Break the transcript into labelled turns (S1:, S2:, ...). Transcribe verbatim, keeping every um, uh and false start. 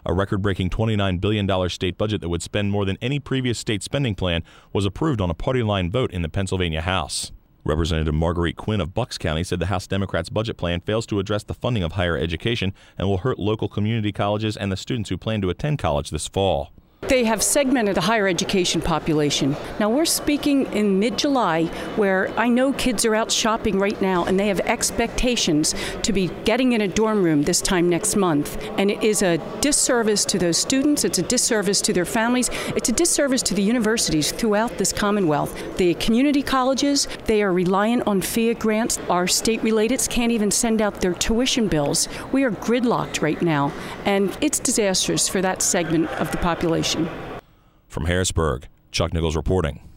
S1: A record-breaking twenty-nine billion dollars state budget that would spend more than any previous state spending plan was approved on a party line vote in the Pennsylvania House. Representative Marguerite Quinn of Bucks County said the House Democrats' budget plan fails to address the funding of higher education and will hurt local community colleges and the students who plan to attend college this fall.
S2: They have segmented the higher education population. Now, we're speaking in mid-July, where I know kids are out shopping right now, and they have expectations to be getting in a dorm room this time next month. And it is a disservice to those students. It's a disservice to their families. It's a disservice to the universities throughout this Commonwealth. The community colleges, they are reliant on F I A grants. Our state-relateds can't even send out their tuition bills. We are gridlocked right now, and it's disastrous for that segment of the population.
S1: From Harrisburg, Chuck Nichols reporting.